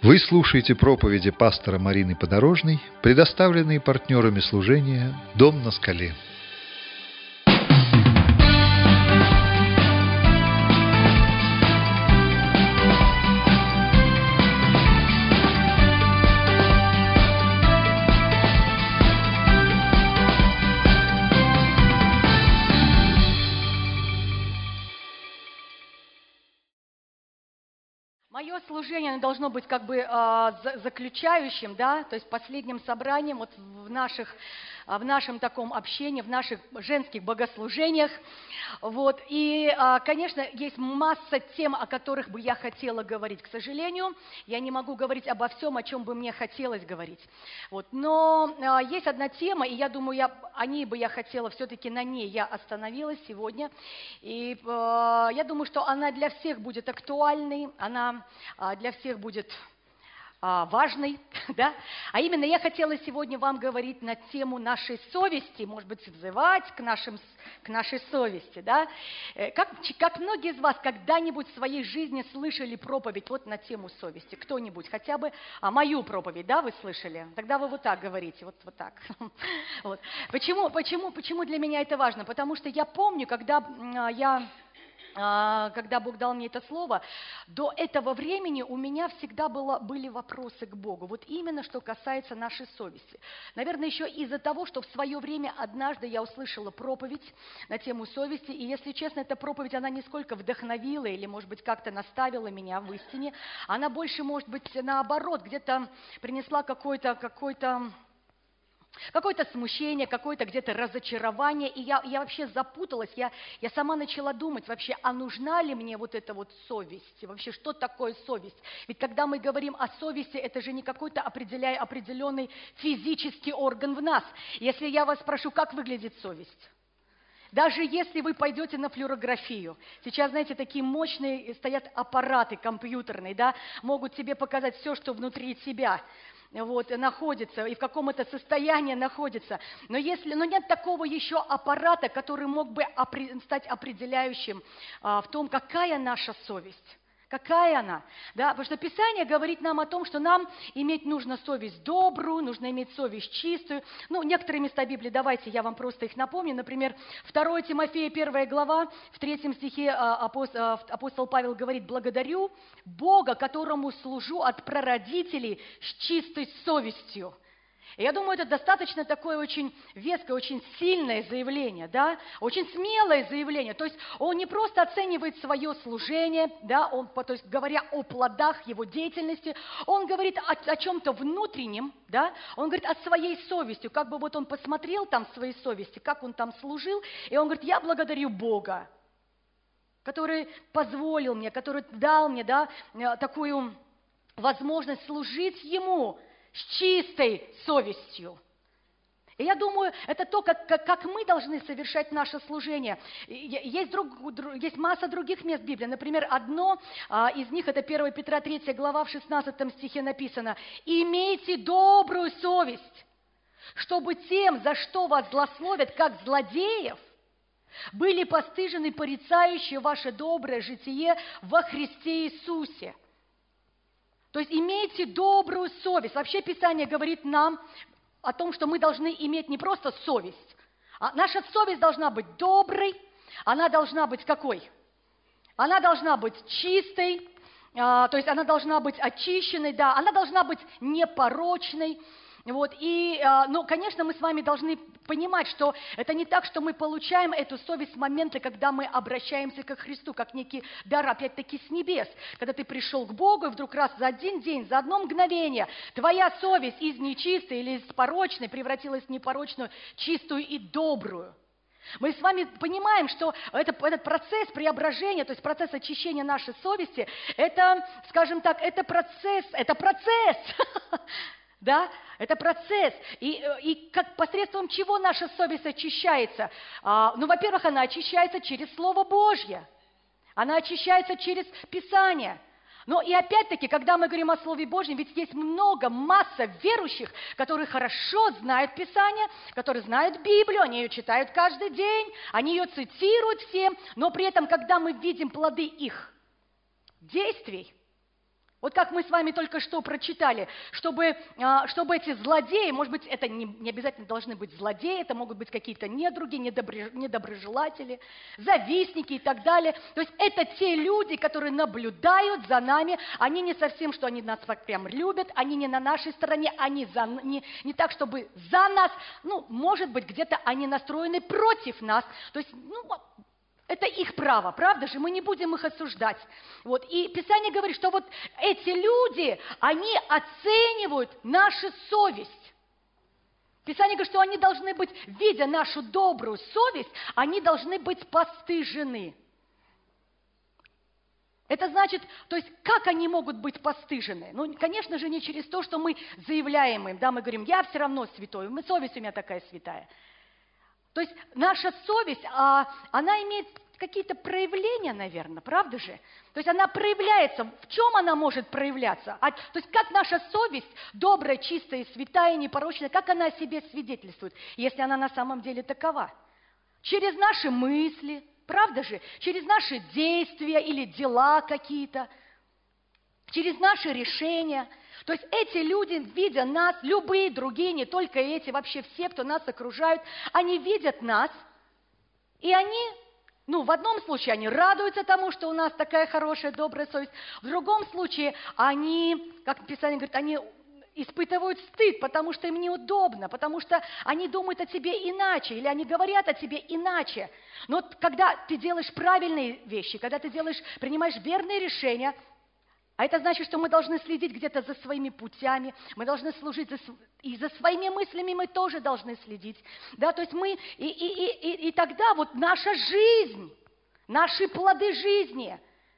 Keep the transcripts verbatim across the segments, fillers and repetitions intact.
Вы слушаете проповеди пастора Марины Подорожной, предоставленные партнерами служения «Дом на скале». Мое служение, оно должно быть как бы э, заключающим, да, то есть последним собранием вот в, наших, в нашем таком общении, в наших женских богослужениях. Вот. И, э, конечно, есть масса тем, о которых бы я хотела говорить. К сожалению, я не могу говорить обо всем, о чем бы мне хотелось говорить. Вот. Но э, есть одна тема, и я думаю, я, о ней бы я хотела, все-таки на ней я остановилась сегодня. И э, я думаю, что она для всех будет актуальной, она для всех будет а, важной, да? А именно я хотела сегодня вам говорить на тему нашей совести, может быть, взывать к, нашим, к нашей совести, да? Как, как многие из вас когда-нибудь в своей жизни слышали проповедь вот на тему совести? Кто-нибудь, хотя бы а, мою проповедь, да, вы слышали? Тогда вы вот так говорите, вот, вот так. Вот. Почему, почему, почему для меня это важно? Потому что я помню, когда я... когда Бог дал мне это слово, до этого времени у меня всегда было, были вопросы к Богу. Вот именно что касается нашей совести. Наверное, еще из-за того, что в свое время однажды я услышала проповедь на тему совести, и, если честно, эта проповедь, она не сколько вдохновила или, может быть, как-то наставила меня в истине, она больше, может быть, наоборот, где-то принесла какой-то, какой-то, Какое-то смущение, какое-то где-то разочарование, и я, я вообще запуталась, я, я сама начала думать вообще, а нужна ли мне вот эта вот совесть, вообще что такое совесть? Ведь когда мы говорим о совести, это же не какой-то определяя, определенный физический орган в нас. Если я вас спрошу, как выглядит совесть? Даже если вы пойдете на флюорографию, сейчас, знаете, такие мощные стоят аппараты компьютерные, да, могут тебе показать все, что внутри тебя. Вот, находится, и в каком это состоянии находится. Но, если, но нет такого еще аппарата, который мог бы опри, стать определяющим а, в том, какая наша совесть. Какая она? Да? Потому что Писание говорит нам о том, что нам иметь нужно совесть добрую, нужно иметь совесть чистую. Ну, некоторые места Библии, давайте я вам просто их напомню. Например, второе Тимофея, первая глава, в третьем стихе апостол, апостол Павел говорит: «Благодарю Бога, которому служу от прародителей с чистой совестью». И я думаю, это достаточно такое очень веское, очень сильное заявление, да, очень смелое заявление. То есть он не просто оценивает свое служение, да, он, то есть говоря о плодах его деятельности, он говорит о, о чем-то внутреннем, да, он говорит о своей совести, как бы вот он посмотрел там в своей совести, как он там служил, и он говорит: я благодарю Бога, который позволил мне, который дал мне, да, такую возможность служить Ему с чистой совестью. И я думаю, это то, как, как, как мы должны совершать наше служение. Есть, друг, есть масса других мест Библии. Например, одно а, из них, это первое Петра третья глава, в шестнадцатом стихе написано: «Имейте добрую совесть, чтобы тем, за что вас злословят, как злодеев, были постыжены порицающие ваше доброе житие во Христе Иисусе». То есть имейте добрую совесть. Вообще Писание говорит нам о том, что мы должны иметь не просто совесть, а наша совесть должна быть доброй, она должна быть какой? Она должна быть чистой, то есть она должна быть очищенной, да, она должна быть непорочной. Вот, и, ну, конечно, мы с вами должны понимать, что это не так, что мы получаем эту совесть в моменты, когда мы обращаемся ко Христу, как некий дар, опять-таки, с небес. Когда ты пришел к Богу, и вдруг раз за один день, за одно мгновение твоя совесть из нечистой или из порочной превратилась в непорочную, чистую и добрую. Мы с вами понимаем, что это, этот процесс преображения, то есть процесс очищения нашей совести, это, скажем так, это процесс, это процесс, да, это процесс. И, и как, посредством чего наша совесть очищается? А, ну, во-первых, она очищается через Слово Божье. Она очищается через Писание. Но и опять-таки, когда мы говорим о Слове Божьем, ведь есть много, масса верующих, которые хорошо знают Писание, которые знают Библию, они ее читают каждый день, они ее цитируют всем, но при этом, когда мы видим плоды их действий, Вот как мы с вами только что прочитали, чтобы, а, чтобы эти злодеи, может быть, это не, не обязательно должны быть злодеи, это могут быть какие-то недруги, недобро, недоброжелатели, завистники и так далее. То есть это те люди, которые наблюдают за нами, они не совсем, что они нас прям любят, они не на нашей стороне, они за, не, не так, чтобы за нас, ну, может быть, где-то они настроены против нас. То есть, ну, это их право, правда же? Мы не будем их осуждать. Вот. И Писание говорит, что вот эти люди, они оценивают нашу совесть. Писание говорит, что они должны быть, видя нашу добрую совесть, они должны быть постыжены. Это значит, то есть, как они могут быть постыжены? Ну, конечно же, не через то, что мы заявляем им, да, мы говорим, я все равно святой, совесть у меня такая святая. То есть наша совесть, а, она имеет какие-то проявления, наверное, правда же? То есть она проявляется. В чем она может проявляться? А, то есть как наша совесть, добрая, чистая, святая, непорочная, как она о себе свидетельствует, если она на самом деле такова? Через наши мысли, правда же? Через наши действия или дела какие-то, через наши решения. То есть эти люди, видя нас, любые другие, не только эти, вообще все, кто нас окружают, они видят нас, и они, ну, в одном случае они радуются тому, что у нас такая хорошая, добрая совесть, в другом случае они, как Писание говорит, они испытывают стыд, потому что им неудобно, потому что они думают о тебе иначе, или они говорят о тебе иначе. Но когда ты делаешь правильные вещи, когда ты делаешь, принимаешь верные решения, а это значит, что мы должны следить где-то за своими путями, мы должны служить, за, и за своими мыслями мы тоже должны следить. Да, то есть мы, и, и, и, и тогда вот наша жизнь, наши плоды жизни,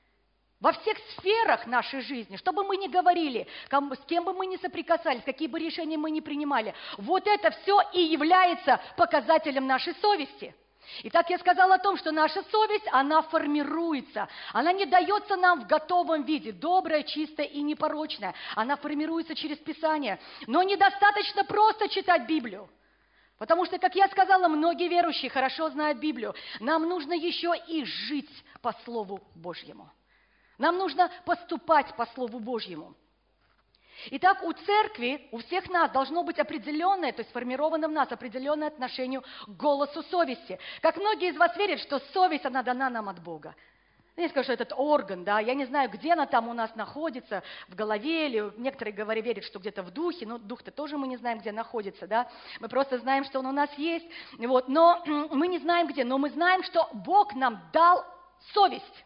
во всех сферах нашей жизни, что бы мы ни говорили, с кем бы мы ни соприкасались, какие бы решения мы ни принимали, вот это все и является показателем нашей совести. Итак, я сказала о том, что наша совесть, она формируется. Она не дается нам в готовом виде, добрая, чистая и непорочная. Она формируется через Писание. Но недостаточно просто читать Библию. Потому что, как я сказала, многие верующие хорошо знают Библию. Нам нужно еще и жить по Слову Божьему. Нам нужно поступать по Слову Божьему. Итак, у церкви, у всех нас должно быть определенное, то есть сформировано в нас определенное отношение к голосу совести. Как многие из вас верят, что совесть, она дана нам от Бога. Я не скажу, что этот орган, да, я не знаю, где она там у нас находится, в голове, или некоторые говорят, верят, что где-то в духе, но дух-то тоже мы не знаем, где находится, да, мы просто знаем, что он у нас есть, вот, но мы не знаем где, но мы знаем, что Бог нам дал совесть.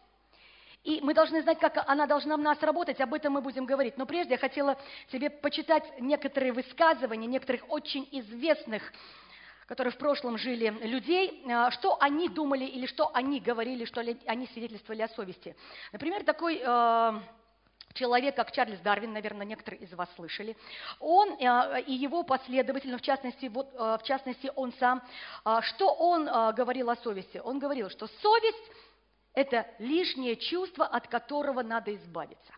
И мы должны знать, как она должна в нас работать, об этом мы будем говорить. Но прежде я хотела тебе почитать некоторые высказывания, некоторых очень известных, которые в прошлом жили, людей, что они думали или что они говорили, что они свидетельствовали о совести. Например, такой э, человек, как Чарльз Дарвин, наверное, некоторые из вас слышали, он э, и его последователи, в частности, вот, э, в частности он сам, э, что он э, говорил о совести? Он говорил, что совесть – это лишнее чувство, от которого надо избавиться.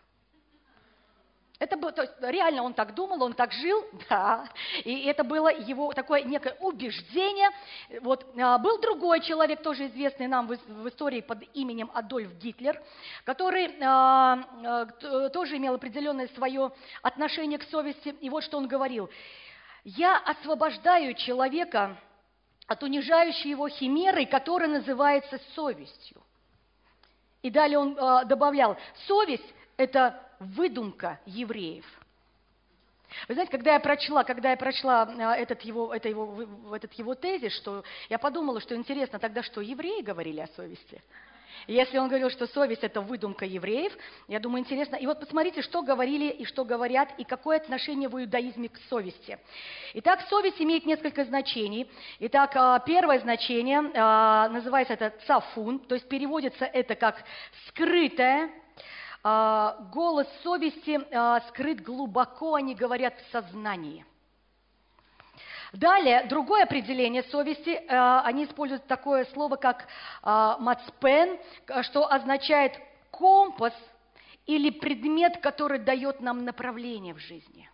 Это было, то есть, реально он так думал, он так жил, да, и это было его такое некое убеждение. Вот, а, был другой человек, тоже известный нам в, в истории под именем Адольф Гитлер, который а, а, тоже имел определенное свое отношение к совести, и вот что он говорил. «Я освобождаю человека от унижающей его химеры, которая называется совестью». И далее он э, добавлял, совесть – это выдумка евреев. Вы знаете, когда я прочла, когда я прочла э, этот, его, это его, этот его тезис, что я подумала, что интересно, тогда что, евреи говорили о совести? Если он говорил, что совесть – это выдумка евреев, я думаю, интересно. И вот посмотрите, что говорили и что говорят, и какое отношение в иудаизме к совести. Итак, совесть имеет несколько значений. Итак, первое значение, называется это цафун, то есть переводится это как «скрытое». Голос совести скрыт глубоко, они говорят в сознании. Далее, другое определение совести, э, они используют такое слово, как э, мацпен, что означает компас или предмет, который дает нам направление в жизни.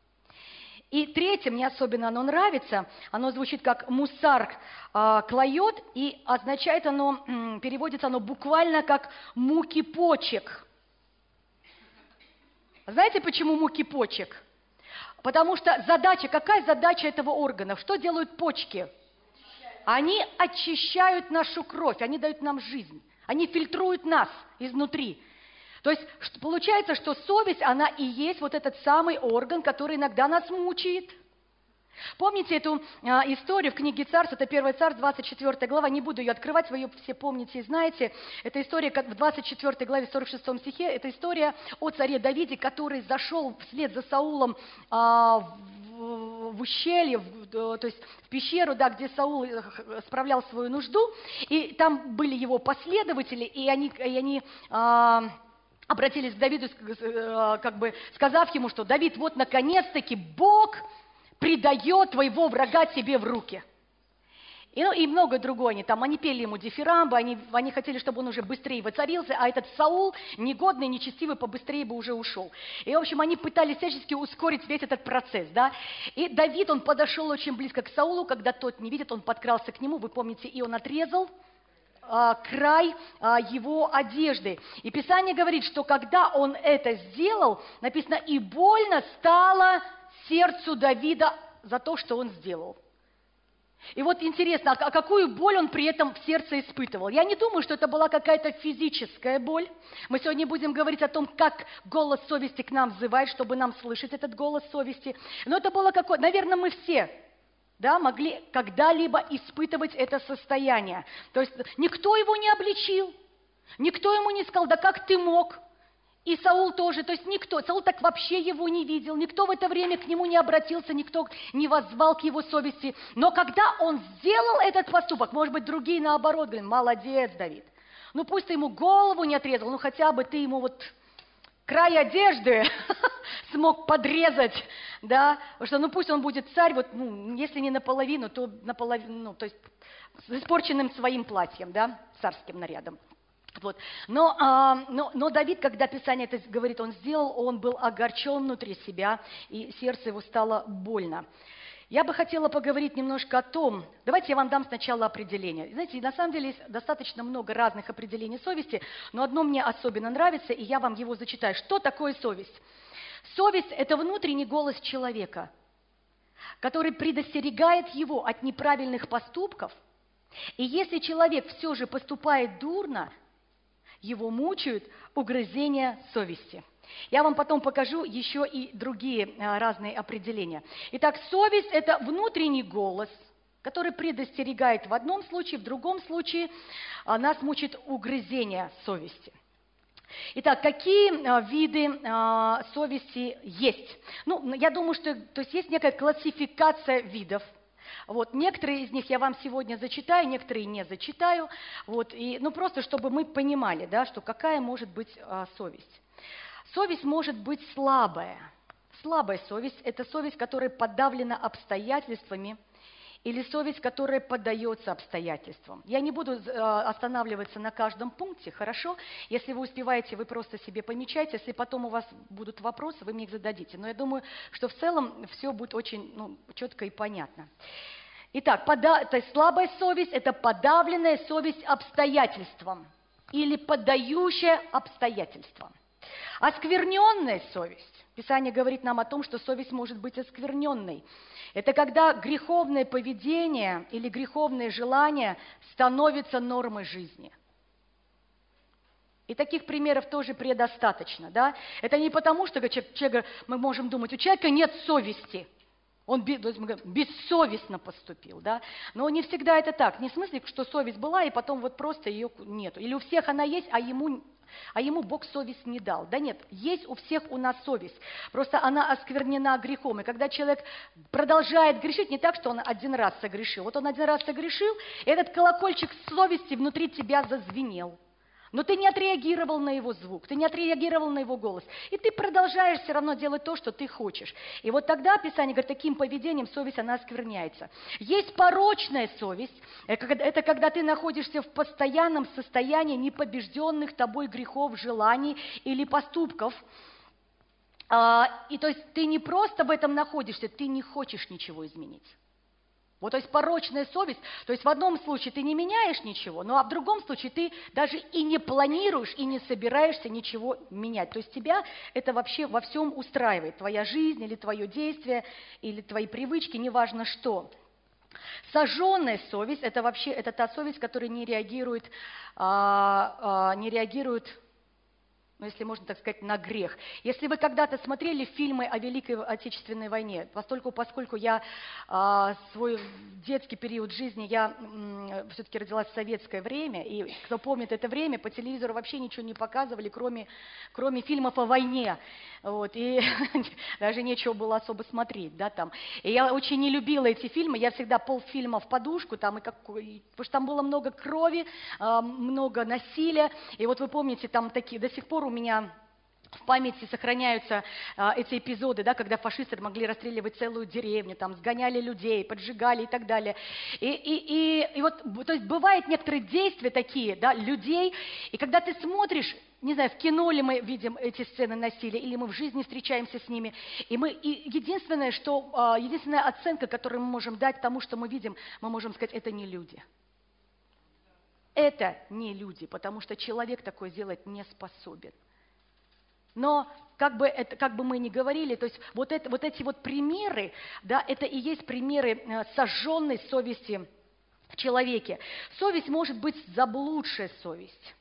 И третье, мне особенно оно нравится, оно звучит как мусар э, клает, и означает оно, э, переводится оно буквально как муки почек. Знаете, почему муки почек? Потому что задача, какая задача этого органа? Что делают почки? Они очищают нашу кровь, они дают нам жизнь, они фильтруют нас изнутри. То есть получается, что совесть, она и есть вот этот самый орган, который иногда нас мучает. Помните эту э, историю в книге Царств, это первое Царств, двадцать четвёртая глава, не буду ее открывать, вы ее все помните и знаете. Это история как в двадцать четвёртой главе, сорок шестом стихе, это история о царе Давиде, который зашел вслед за Саулом э, в, в ущелье, в, то есть в пещеру, да, где Саул справлял свою нужду, и там были его последователи, и они... И они э, обратились к Давиду, как бы сказав ему, что Давид, вот наконец-таки Бог предает твоего врага тебе в руки. И, ну, и многое другое. Они, там, они пели ему дифирамбы, они, они хотели, чтобы он уже быстрее воцарился, а этот Саул, негодный, нечестивый, побыстрее бы уже ушел. И, в общем, они пытались всячески ускорить весь этот процесс. Да? И Давид, он подошел очень близко к Саулу, когда тот не видит, он подкрался к нему, вы помните, и он отрезал край а, его одежды. И Писание говорит, что когда он это сделал, написано, и больно стало сердцу Давида за то, что он сделал. И вот интересно, а какую боль он при этом в сердце испытывал? Я не думаю, что это была какая-то физическая боль. Мы сегодня будем говорить о том, как голос совести к нам взывает, чтобы нам слышать этот голос совести. Но это было какое-то, наверное, мы все... Да, могли когда-либо испытывать это состояние. То есть никто его не обличил, никто ему не сказал, да как ты мог? И Саул тоже, то есть никто, Саул так вообще его не видел, никто в это время к нему не обратился, никто не воззвал к его совести. Но когда он сделал этот поступок, может быть, другие наоборот говорят, молодец, Давид, ну пусть ты ему голову не отрезал, ну хотя бы ты ему вот... край одежды смог подрезать, да, потому что, ну, пусть он будет царь, вот, ну, если не наполовину, то наполовину, ну, то есть с испорченным своим платьем, да, царским нарядом. Вот. Но, а, но, но Давид, когда Писание это говорит, он сделал, он был огорчен внутри себя, и сердце его стало больно. Я бы хотела поговорить немножко о том, давайте я вам дам сначала определение. Знаете, на самом деле есть достаточно много разных определений совести, но одно мне особенно нравится, и я вам его зачитаю. Что такое совесть? Совесть – это внутренний голос человека, который предостерегает его от неправильных поступков, и если человек все же поступает дурно, его мучают угрызения совести. Я вам потом покажу еще и другие а, разные определения. Итак, совесть – это внутренний голос, который предостерегает в одном случае, в другом случае а, нас мучает угрызение совести. Итак, какие а, виды а, совести есть? Ну, я думаю, что то есть, есть некая классификация видов. Вот, некоторые из них я вам сегодня зачитаю, некоторые не зачитаю. Вот, и, ну, просто чтобы мы понимали, да, что какая может быть а, совесть. Совесть может быть слабая. Слабая совесть – это совесть, которая подавлена обстоятельствами, или совесть, которая поддается обстоятельствам. Я не буду э, останавливаться на каждом пункте, хорошо? Если вы успеваете, вы просто себе помечайте. Если потом у вас будут вопросы, вы мне их зададите. Но я думаю, что в целом все будет очень ну, четко и понятно. Итак, пода... то есть слабая совесть – это подавленная совесть обстоятельствам или поддающая обстоятельствам. Оскверненная совесть. Писание говорит нам о том, что совесть может быть оскверненной. Это когда греховное поведение или греховное желание становится нормой жизни. И таких примеров тоже предостаточно. Да? Это не потому, что человек, мы можем думать, у человека нет совести. Он бессовестно поступил, да? Но не всегда это так. Не в смысле, что совесть была, и потом вот просто ее нету. Или у всех она есть, а ему, а ему Бог совесть не дал. Да нет, есть у всех у нас совесть. Просто она осквернена грехом. И когда человек продолжает грешить, не так, что он один раз согрешил. Вот он один раз согрешил, и этот колокольчик совести внутри тебя зазвенел. Но ты не отреагировал на его звук, ты не отреагировал на его голос. И ты продолжаешь все равно делать то, что ты хочешь. И вот тогда Писание говорит, таким поведением совесть, она оскверняется. Есть порочная совесть. Это когда ты находишься в постоянном состоянии непобежденных тобой грехов, желаний или поступков. И то есть ты не просто в этом находишься, ты не хочешь ничего изменить. Вот, то есть порочная совесть, то есть в одном случае ты не меняешь ничего, ну а в другом случае ты даже и не планируешь, и не собираешься ничего менять. То есть тебя это вообще во всем устраивает, твоя жизнь или твое действие, или твои привычки, неважно что. Сожженная совесть – это вообще это та совесть, которая не реагирует, а, а, не реагирует, ну, если можно так сказать, на грех. Если вы когда-то смотрели фильмы о Великой Отечественной войне, поскольку, поскольку я а, свой детский период жизни, я м, все-таки родилась в советское время, и кто помнит это время, по телевизору вообще ничего не показывали, кроме, кроме фильмов о войне. Вот, и даже нечего было особо смотреть, да, там. И я очень не любила эти фильмы, я всегда полфильма в подушку, там, и как, и, потому что там было много крови, а, много насилия, и вот вы помните, там такие, до сих пор у меня в памяти сохраняются а, эти эпизоды, да, когда фашисты могли расстреливать целую деревню, там, сгоняли людей, поджигали и так далее. И, и, и, и вот, то есть бывают некоторые действия такие, да, людей, и когда ты смотришь, не знаю, в кино ли мы видим эти сцены насилия, или мы в жизни встречаемся с ними, и мы, и единственное, что, а, единственная оценка, которую мы можем дать тому, что мы видим, мы можем сказать, это не люди. Это не люди, потому что человек такое сделать не способен. Но как бы, это, как бы мы ни говорили, то есть вот, это, вот эти вот примеры, да, это и есть примеры сожженной совести в человеке. Совесть может быть заблудшая совесть.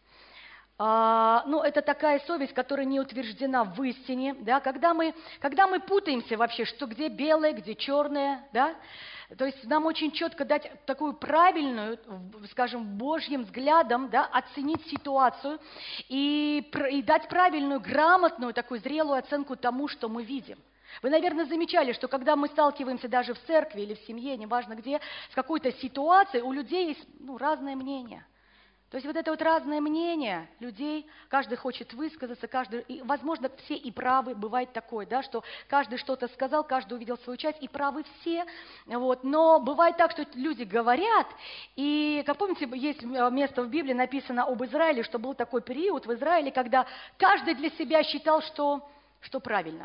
А, ну, это такая совесть, которая не утверждена в истине, да, когда мы, когда мы путаемся вообще, что где белое, где черное, да, то есть нам очень четко дать такую правильную, скажем, Божьим взглядом, да, оценить ситуацию и, и дать правильную, грамотную, такую зрелую оценку тому, что мы видим. Вы, наверное, замечали, что когда мы сталкиваемся даже в церкви или в семье, неважно где, с какой-то ситуацией, у людей есть, ну, разное мнение. То есть вот это вот разное мнение людей, каждый хочет высказаться, каждый, и, возможно, все и правы, бывает такое, да, что каждый что-то сказал, каждый увидел свою часть, и правы все, вот, но бывает так, что люди говорят, и, как помните, есть место в Библии, написано об Израиле, что был такой период в Израиле, когда каждый для себя считал, что, что правильно.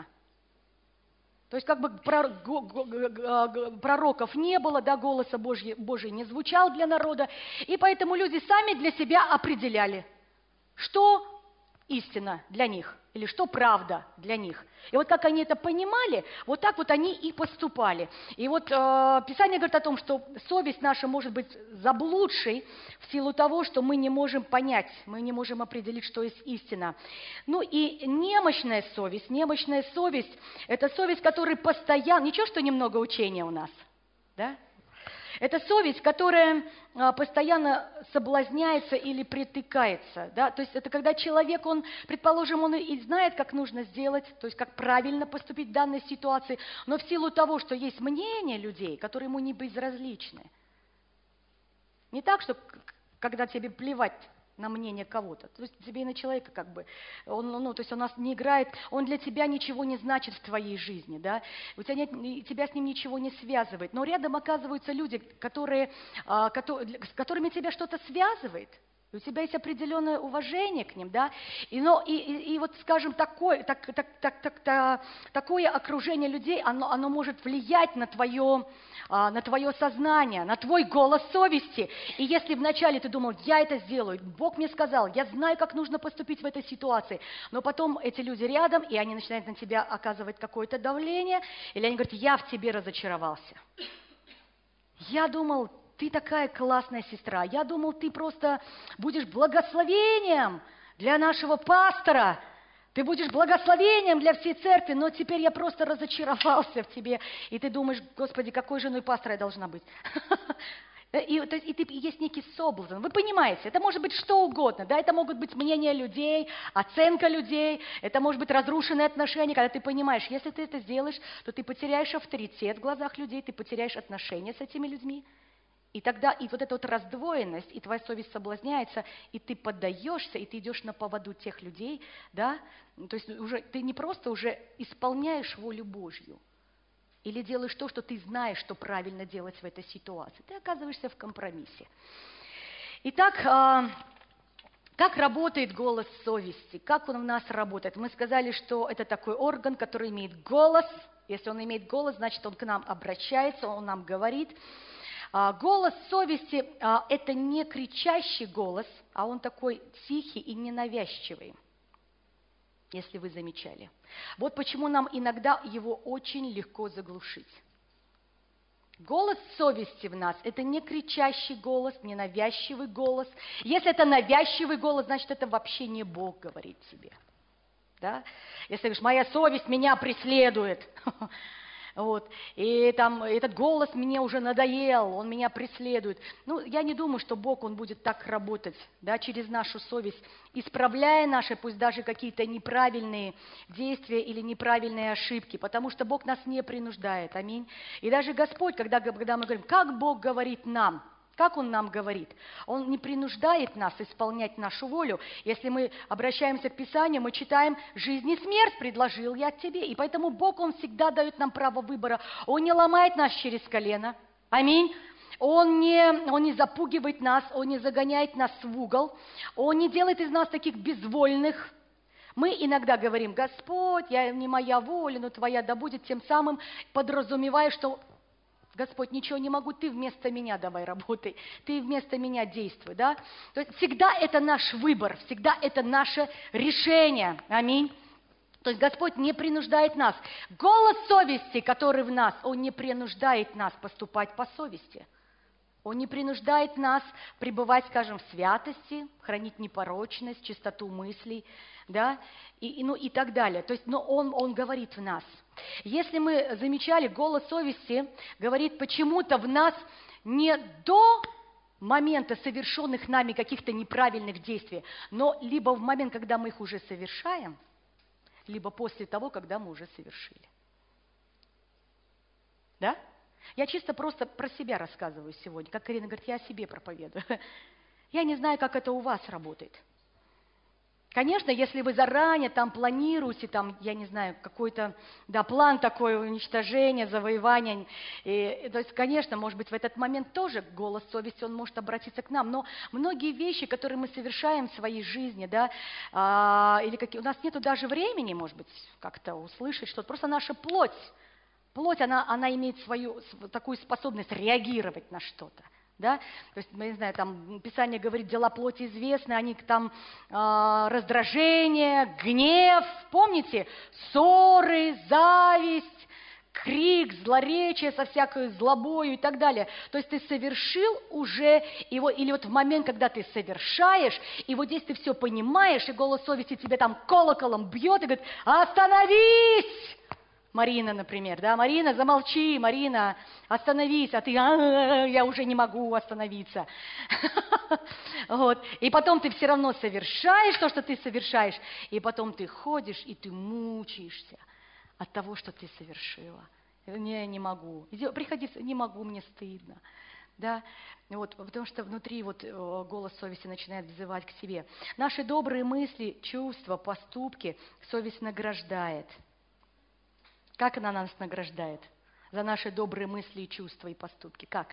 То есть как бы пророков не было, да, голоса Божий, Божий не звучал для народа, и поэтому люди сами для себя определяли, что истина для них, или что правда для них. И вот как они это понимали, вот так вот они и поступали. И вот э, Писание говорит о том, что совесть наша может быть заблудшей в силу того, что мы не можем понять, мы не можем определить, что есть истина. Ну и немощная совесть, немощная совесть, это совесть, которая постоянно, ничего, что немного учения у нас, да? Это совесть, которая а, постоянно соблазняется или притыкается. Да? То есть это когда человек, он, предположим, он и знает, как нужно сделать, то есть как правильно поступить в данной ситуации, но в силу того, что есть мнение людей, которые ему не безразличны. Не так, что когда тебе плевать на мнение кого-то. То есть тебе и на человека как бы, он, ну, то есть он нас не играет, он для тебя ничего не значит в твоей жизни, да, у тебя нет, тебя с ним ничего не связывает, но рядом оказываются люди, которые, а, которые, с которыми тебя что-то связывает, у тебя есть определенное уважение к ним, да, и, но, и, и, и вот, скажем, такое, так, так, так, так, так, такое окружение людей, оно, оно может влиять на твое, а, на твое сознание, на твой голос совести. И если вначале ты думал, я это сделаю, Бог мне сказал, я знаю, как нужно поступить в этой ситуации, но потом эти люди рядом, и они начинают на тебя оказывать какое-то давление, или они говорят, я в тебе разочаровался. Я думал, ты такая классная сестра. Я думал, ты просто будешь благословением для нашего пастора. Ты будешь благословением для всей церкви, но теперь я просто разочаровался в тебе. И ты думаешь, Господи, какой женой пастора я должна быть? И, то есть, и, ты, и есть некий соблазн. Вы понимаете, это может быть что угодно. Да? Это могут быть мнения людей, оценка людей, это может быть разрушенные отношения, когда ты понимаешь, если ты это сделаешь, то ты потеряешь авторитет в глазах людей, ты потеряешь отношения с этими людьми. И тогда и вот эта вот раздвоенность, и твоя совесть соблазняется, и ты поддаешься, и ты идешь на поводу тех людей, да, то есть уже ты не просто уже исполняешь волю Божью, или делаешь то, что ты знаешь, что правильно делать в этой ситуации, ты оказываешься в компромиссе. Итак, как работает голос совести? Как он в нас работает? Мы сказали, что это такой орган, который имеет голос. Если он имеет голос, значит, он к нам обращается, он нам говорит. Голос совести – это не кричащий голос, а он такой тихий и ненавязчивый, если вы замечали. Вот почему нам иногда его очень легко заглушить. Голос совести в нас – это не кричащий голос, не навязчивый голос. Если это навязчивый голос, значит, это вообще не Бог говорит тебе. Да? Если ты говоришь, моя совесть меня преследует, вот, и там этот голос мне уже надоел, он меня преследует. Ну, я не думаю, что Бог, Он будет так работать, да, через нашу совесть, исправляя наши, пусть даже какие-то неправильные действия или неправильные ошибки, потому что Бог нас не принуждает, аминь. И даже Господь, когда, когда мы говорим, как Бог говорит нам, как Он нам говорит? Он не принуждает нас исполнять нашу волю. Если мы обращаемся к Писанию, мы читаем «Жизнь и смерть предложил я тебе». И поэтому Бог, Он всегда дает нам право выбора. Он не ломает нас через колено. Аминь. Он не, он не запугивает нас, Он не загоняет нас в угол. Он не делает из нас таких безвольных. Мы иногда говорим, Господь, я, не моя воля, но Твоя да будет, тем самым подразумевая, что Господь, ничего не могу, Ты вместо меня давай работай, Ты вместо меня действуй, да? То есть всегда это наш выбор, всегда это наше решение, аминь. То есть Господь не принуждает нас. Голос совести, который в нас, Он не принуждает нас поступать по совести. Он не принуждает нас пребывать, скажем, в святости, хранить непорочность, чистоту мыслей, да, и, и, ну, и так далее. То есть, но он, он говорит в нас. Если мы замечали, голос совести говорит почему-то в нас не до момента совершенных нами каких-то неправильных действий, но либо в момент, когда мы их уже совершаем, либо после того, когда мы уже совершили. Да? Я чисто просто про себя рассказываю сегодня. Как Карина говорит, я о себе проповедую. Я не знаю, как это у вас работает. Конечно, если вы заранее там планируете, там, я не знаю, какой-то да, план такой уничтожения, завоевания, и, то есть, конечно, может быть, в этот момент тоже голос совести, он может обратиться к нам, но многие вещи, которые мы совершаем в своей жизни, да, а, или какие, у нас нет даже времени, может быть, как-то услышать что-то, просто наша плоть, плоть, она, она имеет свою такую способность реагировать на что-то. Да? То есть, я не знаю, там Писание говорит, дела плоти известны, они там э, раздражение, гнев, помните, ссоры, зависть, крик, злоречие со всякой злобою и так далее. То есть ты совершил уже его, или вот в момент, когда ты совершаешь, и вот здесь ты все понимаешь, и голос совести тебе там колоколом бьет и говорит, остановись! Марина, например, да, Марина, замолчи, Марина, остановись, а ты, а, я уже не могу остановиться. Вот. И потом ты все равно совершаешь то, что ты совершаешь, и потом ты ходишь, и ты мучаешься от того, что ты совершила. Не, не могу. Приходи, не могу, мне стыдно. Да? Вот, потому что внутри вот голос совести начинает взывать к себе. Наши добрые мысли, чувства, поступки совесть награждает. Как она нас награждает за наши добрые мысли, и чувства и поступки? Как?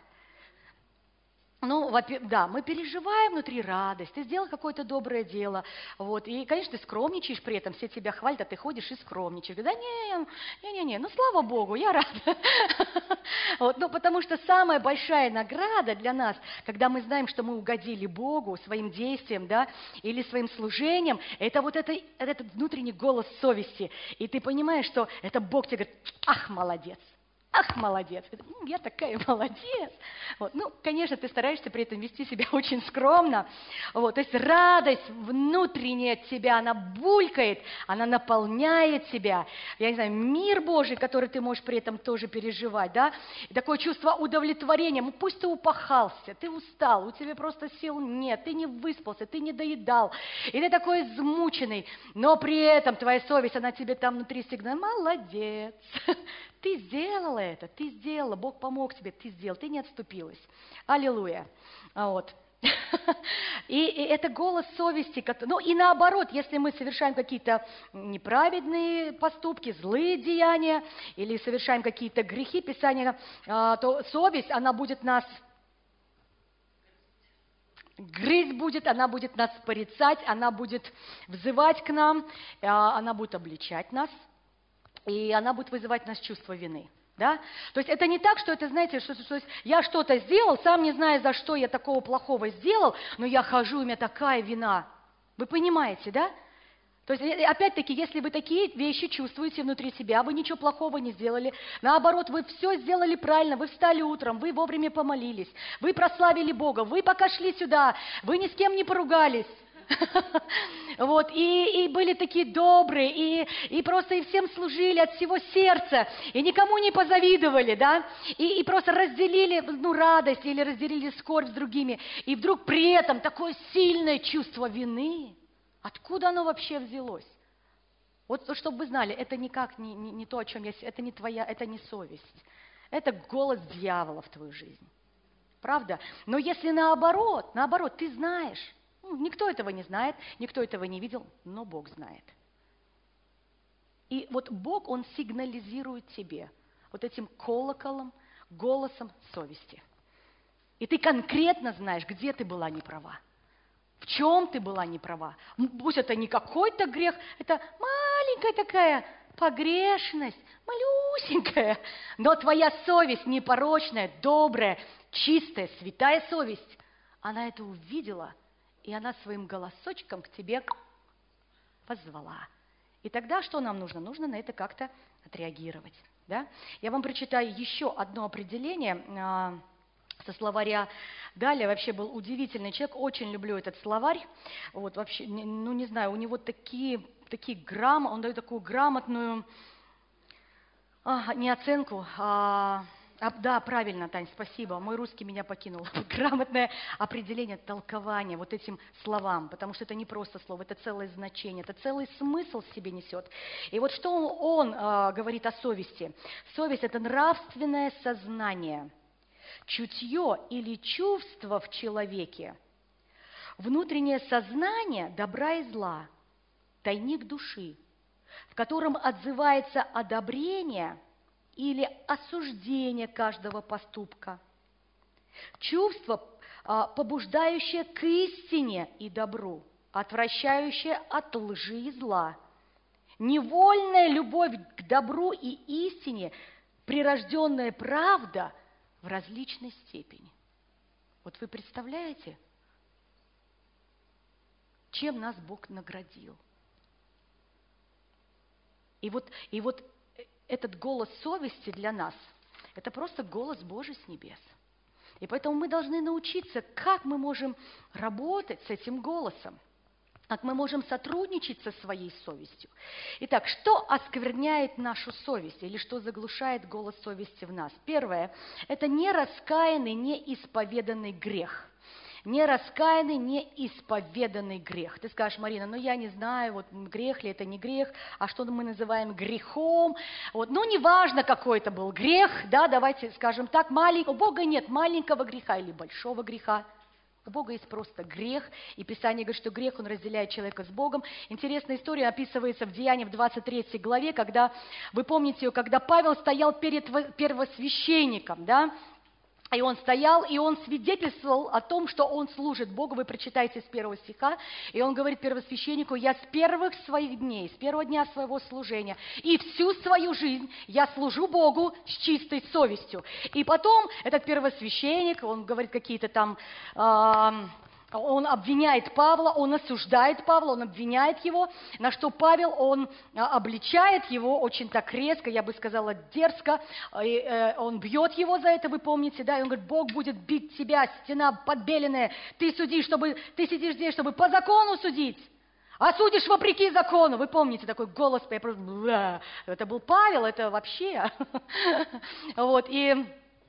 Ну, да, мы переживаем внутри радость, ты сделал какое-то доброе дело, вот, и, конечно, ты скромничаешь при этом, все тебя хвалят, а ты ходишь и скромничаешь. Да не, не, не, не, ну, слава Богу, я рада. Вот, ну, потому что самая большая награда для нас, когда мы знаем, что мы угодили Богу своим действием, да, или своим служением, это вот это, этот внутренний голос совести, и ты понимаешь, что это Бог тебе говорит, ах, молодец. Ах, молодец. Ну, я такая молодец. Вот. Ну, конечно, ты стараешься при этом вести себя очень скромно. Вот. То есть радость внутренняя от тебя, она булькает, она наполняет тебя. Я не знаю, мир Божий, который ты можешь при этом тоже переживать, да? И такое чувство удовлетворения. Ну, пусть ты упахался, ты устал, у тебя просто сил нет, ты не выспался, ты не доедал, и ты такой измученный, но при этом твоя совесть, она тебе там внутри сигнал, молодец. Ты сделала это, ты сделала, Бог помог тебе, ты сделал, ты не отступилась. Аллилуйя. Вот. И, и это голос совести. Ну и наоборот, если мы совершаем какие-то неправедные поступки, злые деяния, или совершаем какие-то грехи, Писание, то совесть, она будет нас грызть будет, она будет нас порицать, она будет взывать к нам, она будет обличать нас. И она будет вызывать у нас чувство вины. Да? То есть это не так, что это, знаете, что, что я что-то сделал, сам не знаю, за что я такого плохого сделал, но я хожу, у меня такая вина. Вы понимаете, да? То есть, опять-таки, если вы такие вещи чувствуете внутри себя, вы ничего плохого не сделали, наоборот, вы все сделали правильно, вы встали утром, вы вовремя помолились, вы прославили Бога, вы пока шли сюда, вы ни с кем не поругались. Вот, и, и были такие добрые, и, и просто и всем служили от всего сердца, и никому не позавидовали, да, и, и просто разделили, ну, радость или разделили скорбь с другими, и вдруг при этом такое сильное чувство вины. Откуда оно вообще взялось? Вот, чтобы вы знали, это никак не, не, не то, о чем я... Это не твоя, это не совесть. Это голос дьявола в твою жизнь. Правда? Но если наоборот, наоборот, ты знаешь, ну, никто этого не знает, никто этого не видел, но Бог знает. И вот Бог, Он сигнализирует тебе вот этим колоколом, голосом совести. И ты конкретно знаешь, где ты была неправа. В чем ты была неправа? Пусть это не какой-то грех, это маленькая такая погрешность, малюсенькая, но твоя совесть непорочная, добрая, чистая, святая совесть, она это увидела, и она своим голосочком к тебе позвала. И тогда что нам нужно? Нужно на это как-то отреагировать. Да? Я вам прочитаю еще одно определение со словаря Галлия. Вообще был удивительный человек, очень люблю этот словарь. Вот вообще, ну не знаю, у него такие, такие грамм, он дает такую грамотную, а, не оценку, а, а, да, правильно, Тань, спасибо, мой русский меня покинул. Грамотное определение, толкование вот этим словам, потому что это не просто слово, это целое значение, это целый смысл в себе несет. И вот что он, он а, говорит о совести. Совесть – это нравственное сознание, чутье или чувство в человеке, внутреннее сознание добра и зла, тайник души, в котором отзывается одобрение или осуждение каждого поступка, чувство, побуждающее к истине и добру, отвращающее от лжи и зла, невольная любовь к добру и истине, прирожденная правда – в различной степени. Вот вы представляете, чем нас Бог наградил? И вот, и вот этот голос совести для нас, это просто голос Божий с небес. И поэтому мы должны научиться, как мы можем работать с этим голосом, как мы можем сотрудничать со своей совестью. Итак, что оскверняет нашу совесть или что заглушает голос совести в нас? Первое – это нераскаянный, неисповеданный грех. Нераскаянный, неисповеданный грех. Ты скажешь, Марина, ну я не знаю, вот грех ли это, не грех, а что мы называем грехом. Вот, ну неважно, какой это был грех, да, давайте скажем так, малень... у Бога нет маленького греха или большого греха. У Бога есть просто грех, и Писание говорит, что грех, он разделяет человека с Богом. Интересная история описывается в Деянии в двадцать третьей главе, когда, вы помните, когда Павел стоял перед первосвященником, да, и он стоял, и он свидетельствовал о том, что он служит Богу. Вы прочитаете с первого стиха, и он говорит первосвященнику: «Я с первых своих дней, с первого дня своего служения, и всю свою жизнь я служу Богу с чистой совестью». И потом этот первосвященник, он говорит какие-то там... Э, Он обвиняет Павла, он осуждает Павла, он обвиняет его, на что Павел, он обличает его очень так резко, я бы сказала, дерзко, и он бьет его за это, вы помните, да, и он говорит: Бог будет бить тебя, стена подбеленная, ты судишь, чтобы, ты сидишь здесь, чтобы по закону судить, а судишь вопреки закону. Вы помните такой голос, я просто... это был Павел, это вообще, вот, и...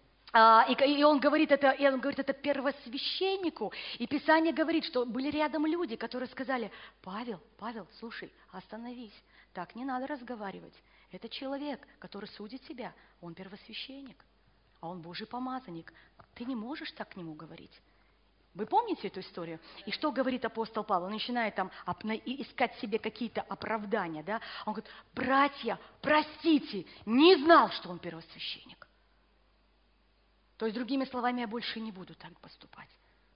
И он говорит это, и он говорит это первосвященнику. И Писание говорит, что были рядом люди, которые сказали: Павел, Павел, слушай, остановись, так не надо разговаривать. Это человек, который судит тебя, он первосвященник, а он Божий помазанник. Ты не можешь так к нему говорить. Вы помните эту историю? И что говорит апостол Павел? Он начинает там искать себе какие-то оправдания. Да? Он говорит: братья, простите, не знал, что он первосвященник. То есть, другими словами, я больше не буду так поступать.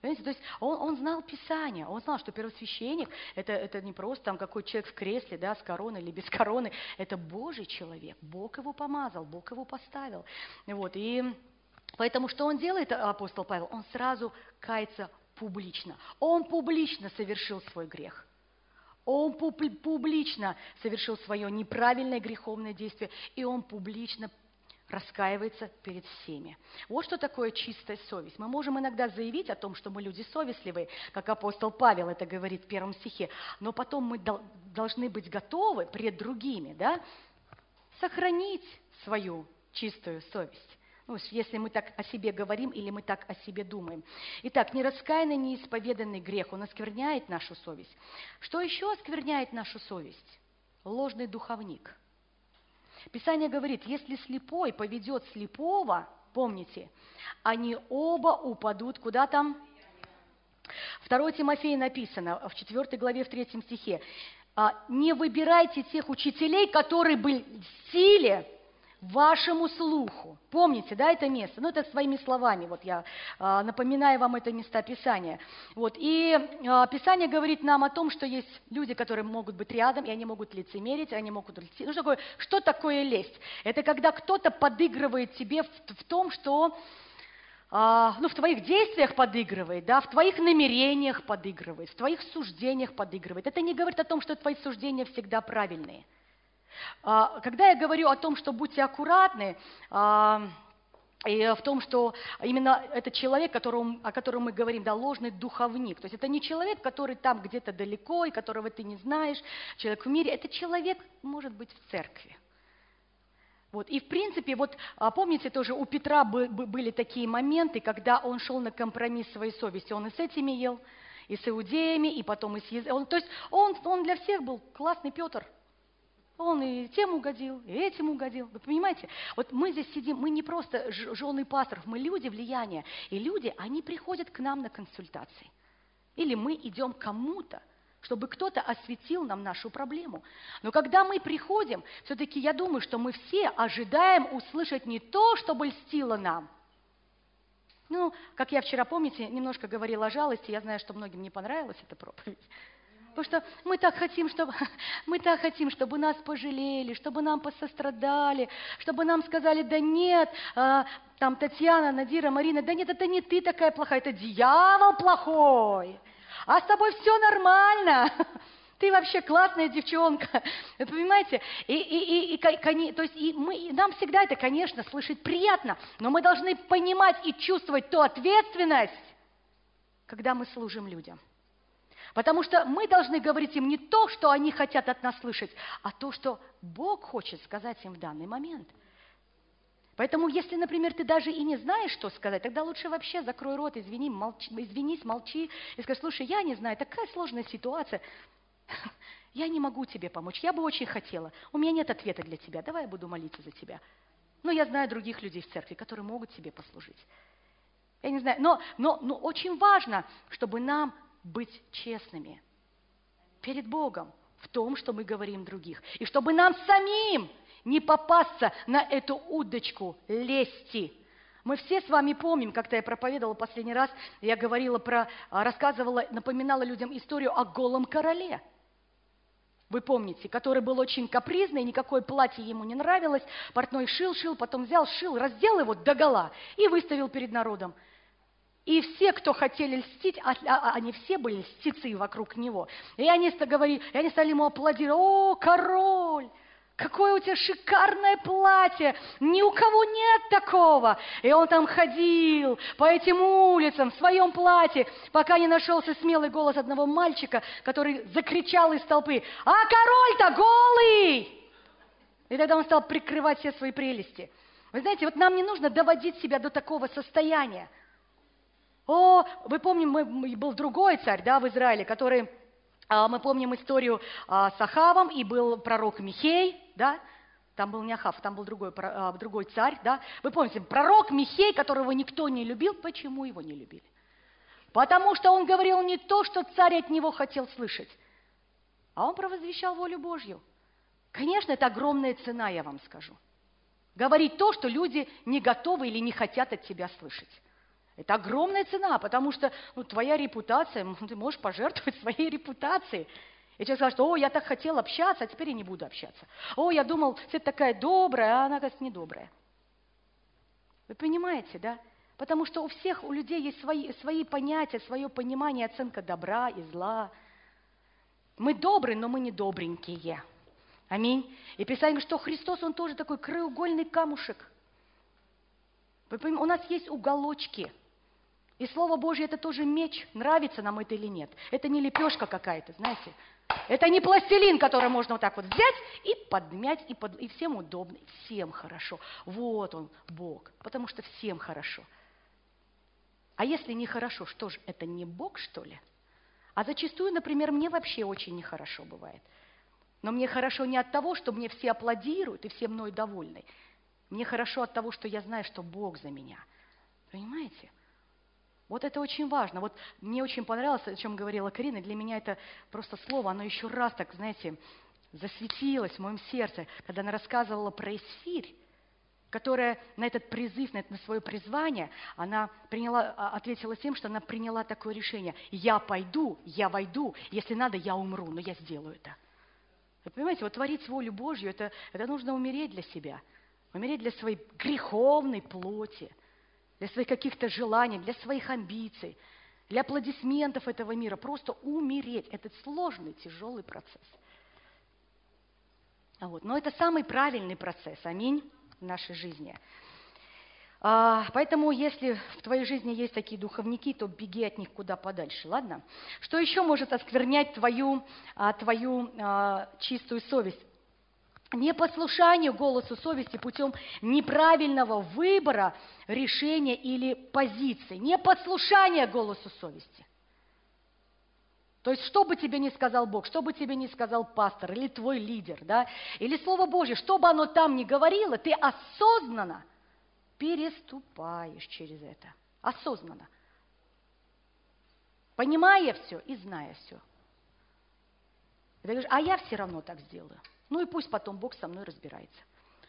Понимаете? То есть он, он знал Писание, он знал, что первосвященник это, это не просто там какой-то человек в кресле, да, с короной или без короны, это Божий человек, Бог его помазал, Бог его поставил. Вот, и поэтому что он делает, апостол Павел? Он сразу кается публично. Он публично совершил свой грех. Он публично совершил свое неправильное греховное действие, и он публично раскаивается перед всеми. Вот что такое чистая совесть. Мы можем иногда заявить о том, что мы люди совестливые, как апостол Павел это говорит в первом стихе, но потом мы должны быть готовы пред другими, да, сохранить свою чистую совесть. Ну, если мы так о себе говорим или мы так о себе думаем. Итак, нераскаянный, неисповеданный грех, он оскверняет нашу совесть. Что еще оскверняет нашу совесть? Ложный духовник. Писание говорит, если слепой поведет слепого, помните, они оба упадут куда там? второе Тимофея написано в четвёртой главе, в третьем стихе. Не выбирайте тех учителей, которые бы льстили вашему слуху. Помните, да, это место? Ну, это своими словами, вот я а, напоминаю вам это места Писания. Вот, и а, Писание говорит нам о том, что есть люди, которые могут быть рядом, и они могут лицемерить, они могут льстить. Ну, что такое, что такое лесть? Это когда кто-то подыгрывает тебе в, в том, что, а, ну, в твоих действиях подыгрывает, да, в твоих намерениях подыгрывает, в твоих суждениях подыгрывает. Это не говорит о том, что твои суждения всегда правильные. Когда я говорю о том, что будьте аккуратны, и в том, что именно этот человек, которому, о котором мы говорим, да, ложный духовник, то есть это не человек, который там где-то далеко, и которого ты не знаешь, человек в мире, это человек, может быть, в церкви. Вот. И в принципе, вот помните тоже, у Петра были такие моменты, когда он шел на компромисс своей совести, он и с этими ел, и с иудеями, и потом и с языком, то есть он, он для всех был классный Петр. Он и тем угодил, и этим угодил. Вы понимаете? Вот мы здесь сидим, мы не просто жены пасторов, мы люди влияния. И люди, они приходят к нам на консультации. Или мы идем к кому-то, чтобы кто-то осветил нам нашу проблему. Но когда мы приходим, все-таки я думаю, что мы все ожидаем услышать не то, чтобы льстило нам. Ну, как я вчера, помните, немножко говорила о жалости, я знаю, что многим не понравилась эта проповедь. Потому что мы так хотим, чтобы, мы так хотим, чтобы нас пожалели, чтобы нам посострадали, чтобы нам сказали, да нет, а, там Татьяна, Надира, Марина, да нет, это не ты такая плохая, это дьявол плохой, а с тобой все нормально, ты вообще классная девчонка, вы понимаете? И, и, и, и, то есть и мы, и нам всегда это, конечно, слышать приятно, но мы должны понимать и чувствовать ту ответственность, когда мы служим людям. Потому что мы должны говорить им не то, что они хотят от нас слышать, а то, что Бог хочет сказать им в данный момент. Поэтому, если, например, ты даже и не знаешь, что сказать, тогда лучше вообще закрой рот, извини, молчи, извинись, молчи и скажи, слушай, я не знаю, такая сложная ситуация, я не могу тебе помочь, я бы очень хотела, у меня нет ответа для тебя, давай я буду молиться за тебя. Но я знаю других людей в церкви, которые могут тебе послужить. Я не знаю, но, но, но очень важно, чтобы нам быть честными перед Богом в том, что мы говорим других. И чтобы нам самим не попасться на эту удочку лести. Мы все с вами помним, как-то я проповедовала последний раз, я говорила про, рассказывала, напоминала людям историю о голом короле. Вы помните, который был очень капризный, никакое платье ему не нравилось, портной шил-шил, потом взял, шил, раздел его догола и выставил перед народом. И все, кто хотели льстить, а, а, они все были льстецы вокруг него. И они, говорили, и они стали ему аплодировать. О, король, какое у тебя шикарное платье, ни у кого нет такого. И он там ходил по этим улицам в своем платье, пока не нашелся смелый голос одного мальчика, который закричал из толпы: «А король-то голый!» И тогда он стал прикрывать все свои прелести. Вы знаете, вот нам не нужно доводить себя до такого состояния. О, вы помните, мы, был другой царь, да, в Израиле, который, а, мы помним историю а, с Ахавом, и был пророк Михей, да, там был не Ахав, там был другой, а, другой царь, да. Вы помните, пророк Михей, которого никто не любил, почему его не любили? Потому что он говорил не то, что царь от него хотел слышать, а он провозвещал волю Божью. Конечно, это огромная цена, я вам скажу. Говорить то, что люди не готовы или не хотят от тебя слышать. Это огромная цена, потому что ну, твоя репутация, ты можешь пожертвовать своей репутацией. И человек скажет, о, я так хотел общаться, а теперь я не буду общаться. О, я думал, ты такая добрая, а она, кажется, недобрая. Вы понимаете, да? Потому что у всех, у людей есть свои, свои понятия, свое понимание, оценка добра и зла. Мы добрые, но мы не добренькие. Аминь. И Писание говорит, что Христос, Он тоже такой краеугольный камушек. Вы понимаете, у нас есть уголочки. И Слово Божье – это тоже меч, нравится нам это или нет. Это не лепешка какая-то, знаете. Это не пластилин, который можно вот так вот взять и подмять, и, под... и всем удобно, и всем хорошо. Вот Он, Бог, потому что всем хорошо. А если нехорошо, что же, это не Бог, что ли? А зачастую, например, мне вообще очень нехорошо бывает. Но мне хорошо не от того, что мне все аплодируют и все мной довольны. Мне хорошо от того, что я знаю, что Бог за меня. Понимаете? Вот это очень важно. Вот мне очень понравилось, о чем говорила Карина. Для меня это просто слово, оно еще раз так, знаете, засветилось в моем сердце, когда она рассказывала про Исфирь, которая на этот призыв, на, это, на свое призвание, она приняла, ответила тем, что она приняла такое решение. Я пойду, я войду, если надо, я умру, но я сделаю это. Вы понимаете, вот творить волю Божью, это, это нужно умереть для себя, умереть для своей греховной плоти, для своих каких-то желаний, для своих амбиций, для аплодисментов этого мира. Просто умереть. Это сложный, тяжелый процесс. Вот. Но это самый правильный процесс, аминь, в нашей жизни. А, поэтому, если в твоей жизни есть такие духовники, то беги от них куда подальше, ладно? Что еще может осквернять твою, а, твою а, чистую совесть? Непослушание голосу совести путем неправильного выбора решения или позиции. Непослушание голосу совести. То есть, что бы тебе ни сказал Бог, что бы тебе ни сказал пастор или твой лидер, да, или Слово Божье, что бы оно там ни говорило, ты осознанно переступаешь через это. Осознанно. Понимая все и зная все. Ты говоришь, а я все равно так сделаю. Ну и пусть потом Бог со мной разбирается.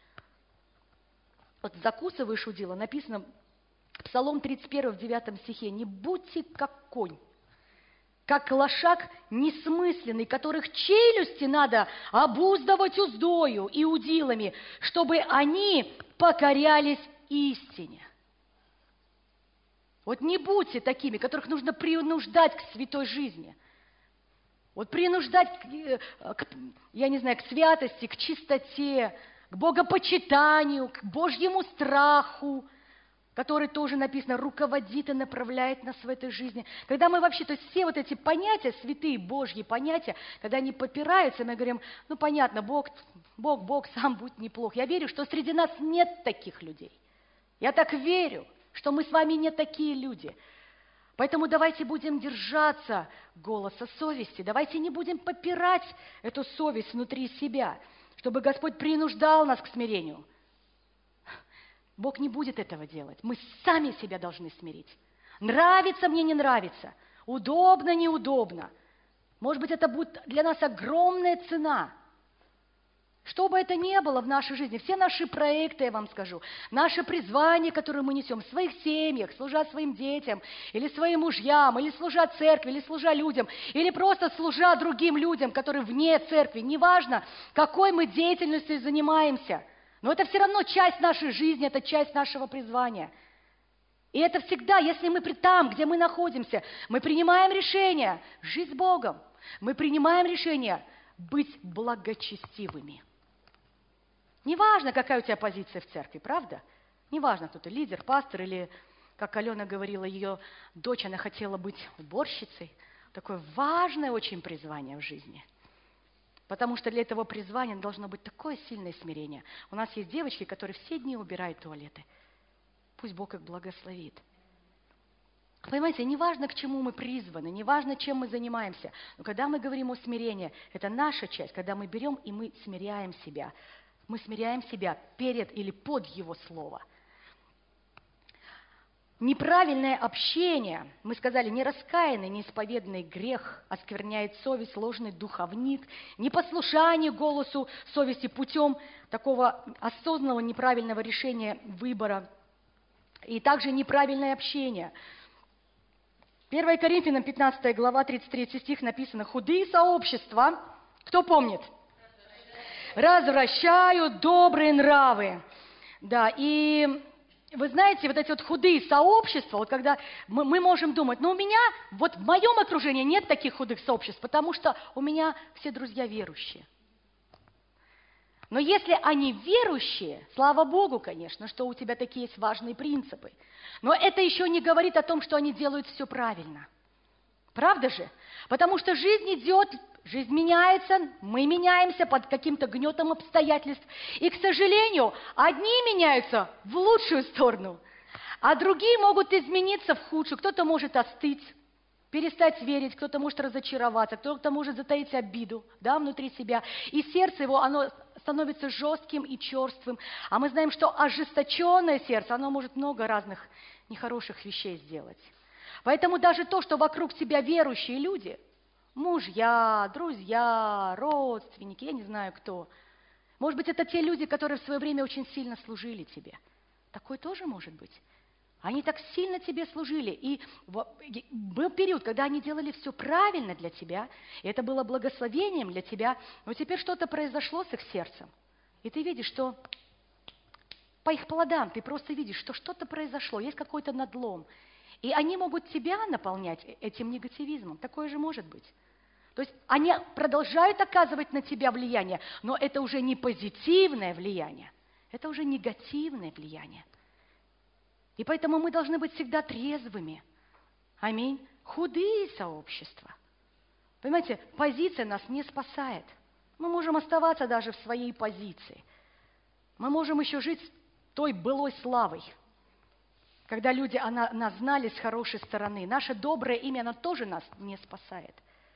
Вот закусываешь удила, написано, Псалом тридцать один, в девятом стихе, «Не будьте как конь, как лошак несмысленный, которых челюсти надо обуздывать уздою и удилами, чтобы они покорялись истине». Вот не будьте такими, которых нужно принуждать к святой жизни. Вот принуждать, к, я не знаю, к святости, к чистоте, к богопочитанию, к Божьему страху, который тоже написано, руководит и направляет нас в этой жизни. Когда мы вообще, то есть все вот эти понятия, святые Божьи понятия, когда они попираются, мы говорим, ну понятно, Бог, Бог, Бог, сам будь неплох. Я верю, что среди нас нет таких людей. Я так верю, что мы с вами не такие люди. Поэтому давайте будем держаться голоса совести, давайте не будем попирать эту совесть внутри себя, чтобы Господь принуждал нас к смирению. Бог не будет этого делать. Мы сами себя должны смирить. Нравится мне, не нравится. Удобно, неудобно. Может быть, это будет для нас огромная цена. Что бы это ни было в нашей жизни, все наши проекты, я вам скажу, наше призвание, которое мы несем в своих семьях, служа своим детям, или своим мужьям, или служа церкви, или служа людям, или просто служа другим людям, которые вне церкви, неважно, какой мы деятельностью занимаемся, но это все равно часть нашей жизни, это часть нашего призвания. И это всегда, если мы там, где мы находимся, мы принимаем решение жить с Богом, мы принимаем решение быть благочестивыми. Неважно, какая у тебя позиция в церкви, правда? Неважно, кто ты, лидер, пастор, или, как Алена говорила, ее дочь, она хотела быть уборщицей. Такое важное очень призвание в жизни. Потому что для этого призвания должно быть такое сильное смирение. У нас есть девочки, которые все дни убирают туалеты. Пусть Бог их благословит. Понимаете, не важно, к чему мы призваны, не важно, чем мы занимаемся. Но когда мы говорим о смирении, это наша часть, когда мы берем и мы смиряем себя. Мы смиряем себя перед или под Его Слово. Неправильное общение, мы сказали, нераскаянный, неисповеданный грех оскверняет совесть, ложный духовник, непослушание голосу совести путем такого осознанного неправильного решения выбора И также неправильное общение. первое Коринфянам пятнадцатая глава, тридцать третий стих написано: «Худые сообщества», кто помнит? «Развращают добрые нравы». Да, и вы знаете, вот эти вот худые сообщества, вот когда мы, мы можем думать, ну у меня, вот в моем окружении нет таких худых сообществ, потому что у меня все друзья верующие. Но если они верующие, слава Богу, конечно, что у тебя такие есть важные принципы. Но это еще не говорит о том, что они делают все правильно. Правда же? Потому что жизнь идет, жизнь меняется, мы меняемся под каким-то гнетом обстоятельств. И, к сожалению, одни меняются в лучшую сторону, а другие могут измениться в худшую. Кто-то может остыть, перестать верить, кто-то может разочароваться, кто-то может затаить обиду, да, внутри себя. И сердце его, оно становится жестким и черствым. А мы знаем, что ожесточенное сердце, оно может много разных нехороших вещей сделать. Поэтому даже то, что вокруг тебя верующие люди, мужья, друзья, родственники, я не знаю кто, может быть, это те люди, которые в свое время очень сильно служили тебе. Такое тоже может быть. Они так сильно тебе служили. И был период, когда они делали все правильно для тебя, и это было благословением для тебя, но теперь что-то произошло с их сердцем. И ты видишь, что по их плодам ты просто видишь, что что-то произошло, есть какой-то надлом. И они могут тебя наполнять этим негативизмом. Такое же может быть. То есть они продолжают оказывать на тебя влияние, но это уже не позитивное влияние, это уже негативное влияние. И поэтому мы должны быть всегда трезвыми. Аминь. Худые сообщества. Понимаете, позиция нас не спасает. Мы можем оставаться даже в своей позиции. Мы можем еще жить той былой славой, когда люди о нас знали с хорошей стороны. Наше доброе имя, оно тоже нас не спасает.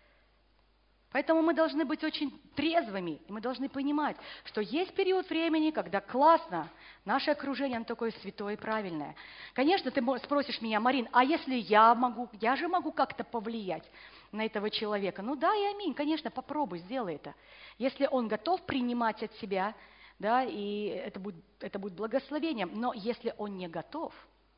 Поэтому мы должны быть очень трезвыми, и мы должны понимать, что есть период времени, когда классно, наше окружение, оно такое святое и правильное. Конечно, ты спросишь меня: Марин, а если я могу, я же могу как-то повлиять на этого человека? Ну да, и аминь, конечно, попробуй, сделай это. Если он готов принимать от себя, да, и это будет, это будет благословением, но если он не готов,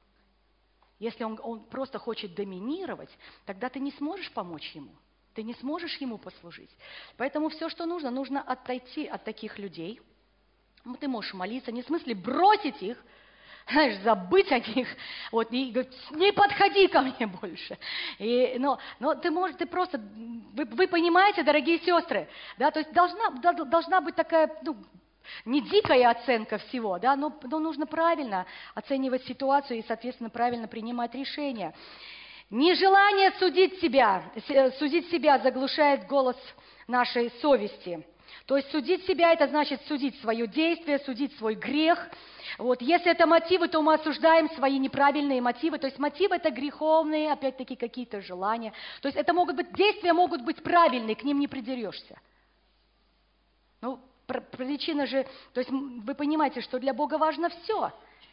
если он, он просто хочет доминировать, тогда ты не сможешь помочь ему. Ты не сможешь ему послужить. Поэтому все, что нужно, нужно отойти от таких людей. Ты можешь молиться, не в смысле бросить их, знаешь, забыть о них, вот, и говорить: не подходи ко мне больше. И, но, но ты можешь, ты просто, вы, вы понимаете, дорогие сестры, да, то есть должна, должна быть такая, ну, не дикая оценка всего, да, но, но нужно правильно оценивать ситуацию и, соответственно, правильно принимать решения. Нежелание судить себя, судить себя заглушает голос нашей совести. То есть судить себя – это значит судить свое действие, судить свой грех. Вот. Если это мотивы, то мы осуждаем свои неправильные мотивы. То есть мотивы – это греховные, опять-таки, какие-то желания. То есть это могут быть, действия могут быть правильные, к ним не придерешься. Ну, причина же, то есть вы понимаете, что для Бога важно все.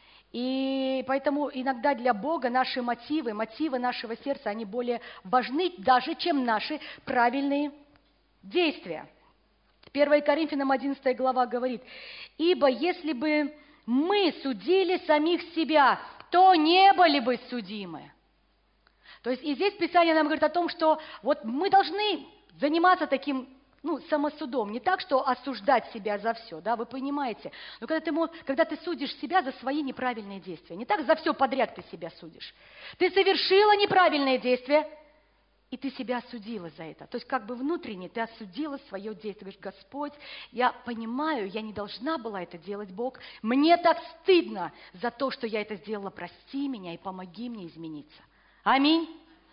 И поэтому иногда для Бога наши мотивы, мотивы нашего сердца, они более важны даже, чем наши правильные действия. первое Коринфянам одиннадцатая глава говорит: «Ибо если бы мы судили самих себя, то не были бы судимы». То есть и здесь Писание нам говорит о том, что вот мы должны заниматься таким, ну, самосудом. Не так, что осуждать себя за все, да, вы понимаете. Но когда ты, когда ты судишь себя за свои неправильные действия, не так за все подряд ты себя судишь. Ты совершила неправильное действие, и ты себя осудила за это. То есть как бы внутренне ты осудила свое действие. Говоришь: Господь, я понимаю, я не должна была это делать, Бог. Мне так стыдно за то, что я это сделала. Прости меня и помоги мне измениться. Аминь.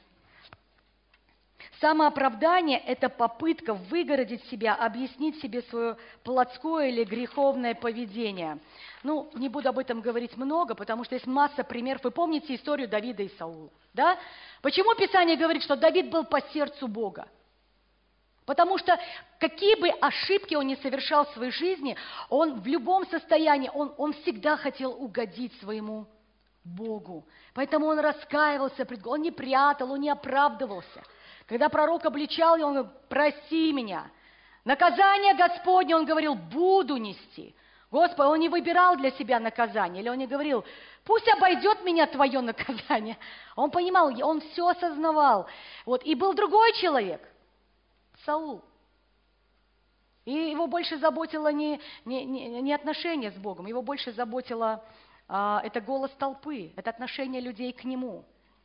Самооправдание – это попытка выгородить себя, объяснить себе свое плотское или греховное поведение. Ну, не буду об этом говорить много, потому что есть масса примеров. Вы помните историю Давида и Саула, да? Почему Писание говорит, что Давид был по сердцу Бога? Потому что какие бы ошибки он ни совершал в своей жизни, он в любом состоянии, он, он всегда хотел угодить своему Богу. Поэтому он раскаивался, он не прятал, он не оправдывался. Когда пророк обличал его, он говорил: прости меня. Наказание Господне, он говорил, буду нести. Господи, он не выбирал для себя наказание, или он не говорил, пусть обойдет меня твое наказание. Он понимал, он все осознавал. Вот. И был другой человек, Саул. И его больше заботило не, не, не, не отношение с Богом, его больше заботило а, это голос толпы, это отношение людей к нему.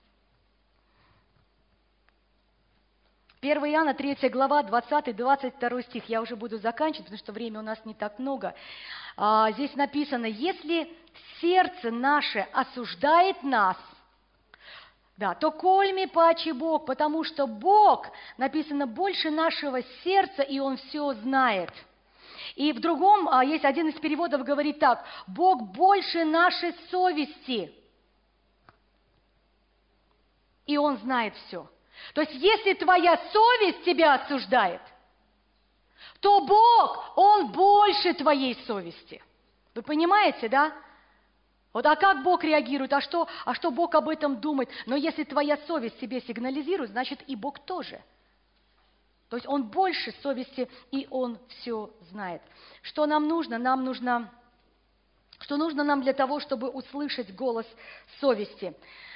первое Иоанна, третья глава, двадцатый-двадцать второй стих. Я уже буду заканчивать, потому что времени у нас не так много. А, здесь написано, если сердце наше осуждает нас, да, то кольми паче Бог, потому что Бог, написано, больше нашего сердца, и Он все знает. И в другом, а, есть один из переводов, говорит так, Бог больше нашей совести, и Он знает все. То есть, если твоя совесть тебя осуждает, то Бог, Он больше твоей совести. Вы понимаете, да? Вот, а как Бог реагирует? А что, а что Бог об этом думает? Но если твоя совесть тебе сигнализирует, значит и Бог тоже. То есть Он больше совести, и Он все знает. Что нам нужно? Нам нужно, что нужно нам для того, чтобы услышать голос совести?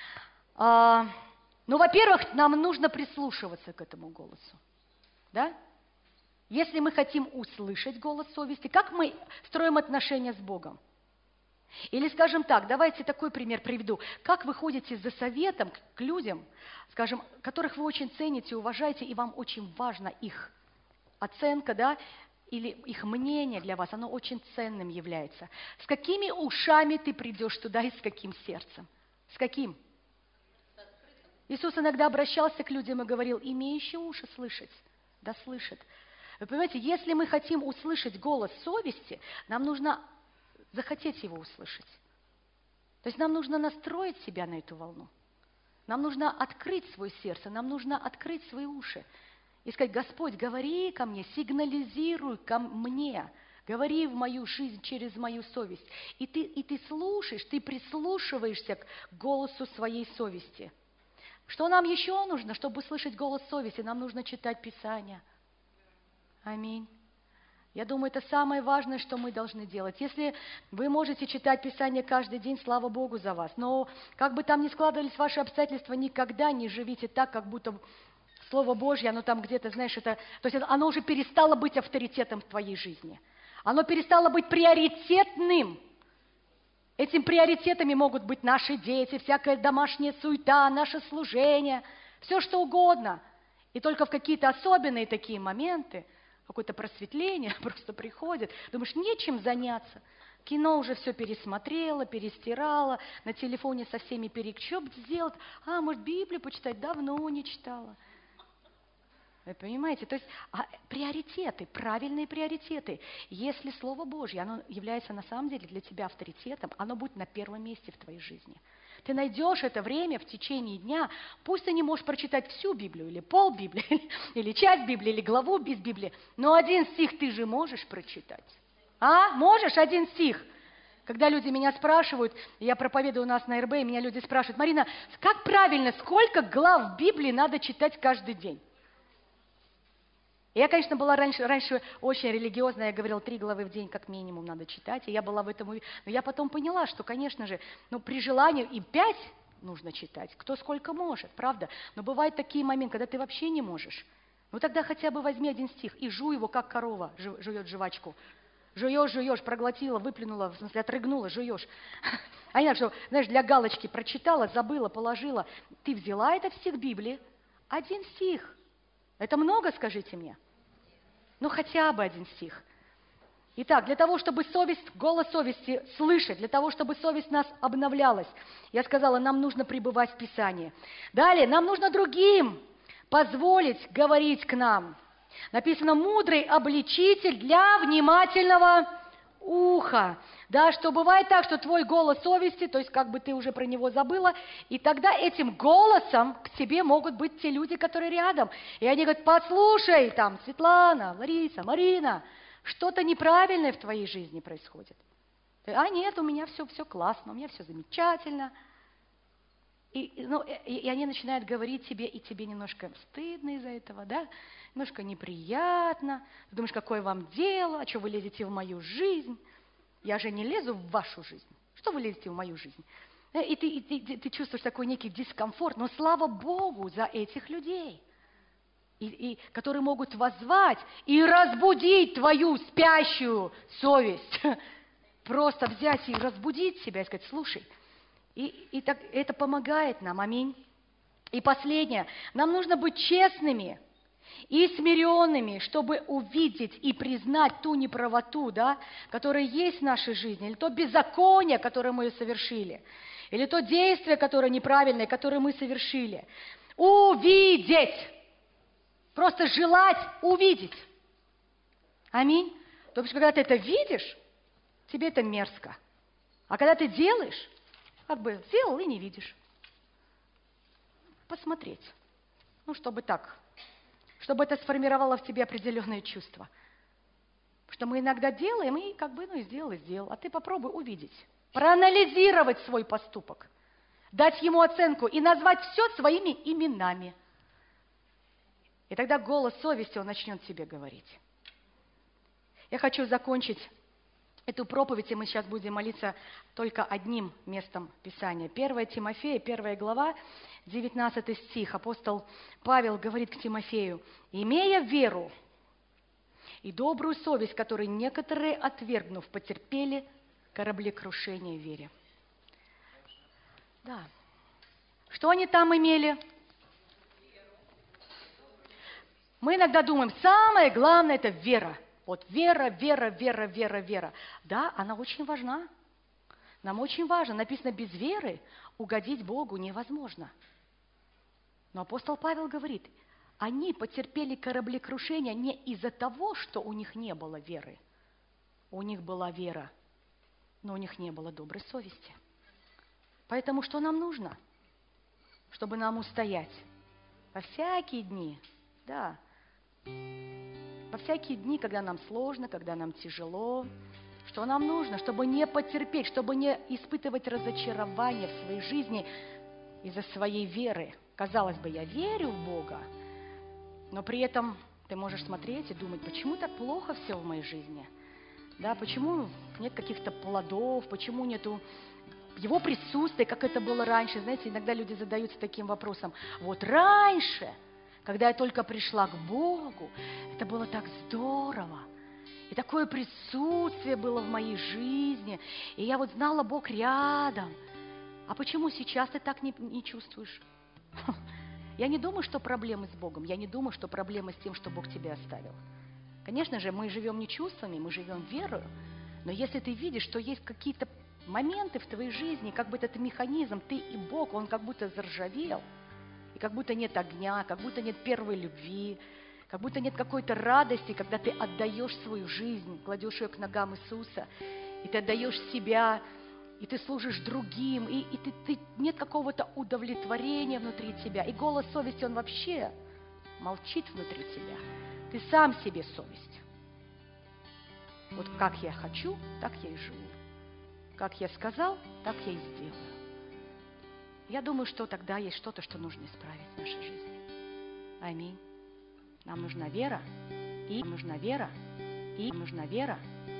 А, ну, во-первых, нам нужно прислушиваться к этому голосу. Да? Если мы хотим услышать голос совести, как мы строим отношения с Богом? Или, скажем так, давайте такой пример приведу. Как вы ходите за советом к людям, скажем, которых вы очень цените, уважаете, и вам очень важна их оценка, да, или их мнение для вас, оно очень ценным является. С какими ушами ты придешь туда и с каким сердцем? С каким? Иисус иногда обращался к людям и говорил, имеющие уши слышать, да слышат. Вы понимаете, если мы хотим услышать голос совести, нам нужно захотеть его услышать. То есть нам нужно настроить себя на эту волну. Нам нужно открыть свое сердце, нам нужно открыть свои уши. И сказать, Господь, говори ко мне, сигнализируй ко мне, говори в мою жизнь через мою совесть. И ты, и ты слушаешь, ты прислушиваешься к голосу своей совести. Что нам еще нужно, чтобы услышать голос совести? Нам нужно читать Писание. Аминь. Я думаю, это самое важное, что мы должны делать. Если вы можете читать Писание каждый день, слава Богу за вас. Но как бы там ни складывались ваши обстоятельства, никогда не живите так, как будто Слово Божье, оно там где-то, знаешь, это, то есть оно уже перестало быть авторитетом в твоей жизни. Оно перестало быть приоритетным. Этим приоритетами могут быть наши дети, всякая домашняя суета, наше служение, все что угодно. И только в какие-то особенные такие моменты какое-то просветление просто приходит. Думаешь, нечем заняться. Кино уже все пересмотрела, перестирала, на телефоне со всеми перек... Что бы сделать? А, может, Библию почитать? Давно не читала. Вы понимаете? То есть а, приоритеты, правильные приоритеты. Если Слово Божье, оно является на самом деле для тебя авторитетом, оно будет на первом месте в твоей жизни. Ты найдешь это время в течение дня, пусть ты не можешь прочитать всю Библию, или пол Библии, или часть Библии, или главу из Библии, но один стих ты же можешь прочитать. А? Можешь один стих? Когда люди меня спрашивают, я проповедую у нас на эр бэ, и меня люди спрашивают, Марина, как правильно, сколько глав Библии надо читать каждый день? Я, конечно, была раньше, раньше очень религиозная, я говорила, три главы в день как минимум надо читать, и я была в этом уверена. Но я потом поняла, что, конечно же, ну, при желании и пять нужно читать, кто сколько может, правда? Но бывают такие моменты, когда ты вообще не можешь. Ну, тогда хотя бы возьми один стих и жуй его, как корова жует жвачку. Жуешь, жуешь, проглотила, выплюнула, в смысле, отрыгнула, жуешь. А не что, знаешь, для галочки прочитала, забыла, положила. Ты взяла этот стих Библии, один стих. Это много, скажите мне? Ну, хотя бы один стих. Итак, для того, чтобы совесть, голос совести слышать, для того, чтобы совесть нас обновлялась, я сказала, нам нужно пребывать в Писании. Далее, нам нужно другим позволить говорить к нам. Написано, мудрый обличитель для внимательного уха. Да, что бывает так, что твой голос совести, то есть как бы ты уже про него забыла, и тогда этим голосом к тебе могут быть те люди, которые рядом. И они говорят, послушай, там, Светлана, Лариса, Марина, что-то неправильное в твоей жизни происходит. А нет, у меня все, все классно, у меня все замечательно. И, ну, и, и они начинают говорить тебе, и тебе немножко стыдно из-за этого, да? Немножко неприятно. Ты думаешь, какое вам дело, а что вы лезете в мою жизнь? Я же не лезу в вашу жизнь. Что вы лезете в мою жизнь? И ты, и ты, ты чувствуешь такой некий дискомфорт. Но слава Богу за этих людей, и, и, которые могут воззвать и разбудить твою спящую совесть. Просто взять и разбудить себя и сказать, слушай. И, и так, это помогает нам. Аминь. И последнее. Нам нужно быть честными и смиренными, чтобы увидеть и признать ту неправоту, да, которая есть в нашей жизни, или то беззаконие, которое мы совершили, или то действие, которое неправильное, которое мы совершили. Увидеть! Просто желать увидеть. Аминь. То есть, когда ты это видишь, тебе это мерзко. А когда ты делаешь, как бы сделал и не видишь. Посмотреть. Ну, чтобы так, чтобы это сформировало в тебе определенные чувства. Что мы иногда делаем, и как бы, ну, и сделал, и сделал. А ты попробуй увидеть. Проанализировать свой поступок. Дать ему оценку и назвать все своими именами. И тогда голос совести, он начнет тебе говорить. Я хочу закончить эту проповедь, и мы сейчас будем молиться только одним местом Писания. первое Тимофея, первая глава, девятнадцатый стих. Апостол Павел говорит к Тимофею: «Имея веру и добрую совесть, которые некоторые, отвергнув, потерпели кораблекрушение в вере». Да. Что они там имели? Мы иногда думаем, самое главное – это вера. Вот вера, вера, вера, вера, вера. Да, она очень важна. Нам очень важно. Написано, без веры угодить Богу невозможно. Но апостол Павел говорит, они потерпели кораблекрушение не из-за того, что у них не было веры. У них была вера, но у них не было доброй совести. Поэтому что нам нужно? Чтобы нам устоять во всякие дни, да, во всякие дни, когда нам сложно, когда нам тяжело, что нам нужно, чтобы не потерпеть, чтобы не испытывать разочарование в своей жизни из-за своей веры. Казалось бы, я верю в Бога, но при этом ты можешь смотреть и думать, почему так плохо все в моей жизни? Да, почему нет каких-то плодов, почему нету Его присутствия, как это было раньше? Знаете, иногда люди задаются таким вопросом. Вот раньше, когда я только пришла к Богу, это было так здорово. И такое присутствие было в моей жизни. И я вот знала, Бог рядом. А почему сейчас ты так не, не чувствуешь? Я не думаю, что проблемы с Богом. Я не думаю, что проблемы с тем, что Бог тебя оставил. Конечно же, мы живем не чувствами, мы живем верою. Но если ты видишь, что есть какие-то моменты в твоей жизни, как бы этот механизм, ты и Бог, он как будто заржавел, и как будто нет огня, как будто нет первой любви, как будто нет какой-то радости, когда ты отдаешь свою жизнь, кладешь ее к ногам Иисуса, и ты отдаешь себя, и ты служишь другим, и, и ты, ты, нет какого-то удовлетворения внутри тебя, и голос совести, он вообще молчит внутри тебя. Ты сам себе совесть. Вот как я хочу, так я и живу. Как я сказал, так я и сделаю. Я думаю, что тогда есть что-то, что нужно исправить в нашей жизни. Аминь. Нам нужна вера, и нам нужна вера, и нам нужна вера,